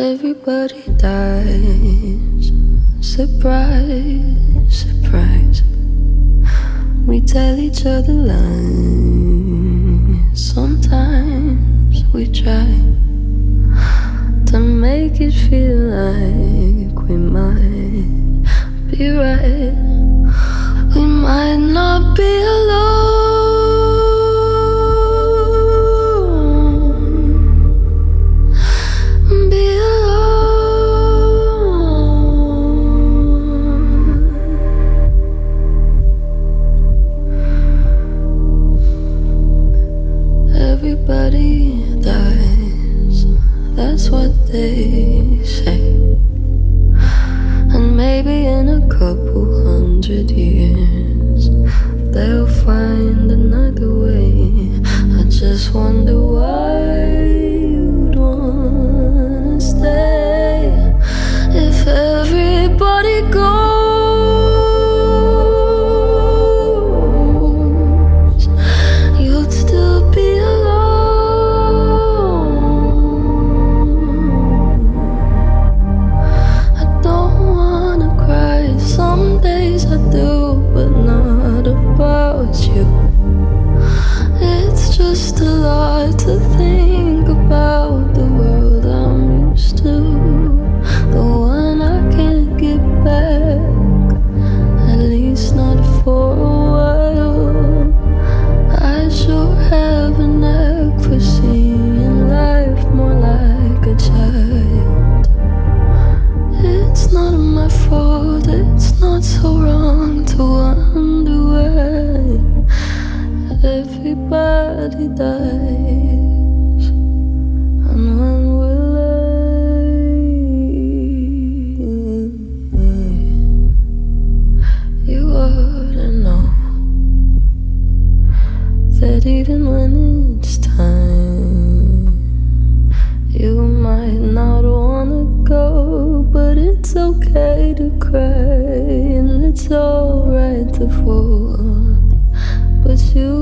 Everybody dies. Surprise, surprise. We tell each other lies. Sometimes we try to make it feel like we might be right. We might not be alone. Be alone. Everybody dies. That's what they say. And maybe in a couple 100 years they'll find another way. I just wonder why you'd wanna stay. If everybody goes, you'd still be alone. I don't wanna cry, some days I do, but not about you. It's just a lot to think about, the world I'm used to, the one I can't get back, at least not for a while. I sure have a knack for seeing life more like a child. It's not my fault, it's not so wrong to wonder why everybody dies. And when will you ought to know that even when it's time, you might not wanna go, but it's okay to cry and it's alright to fall. But you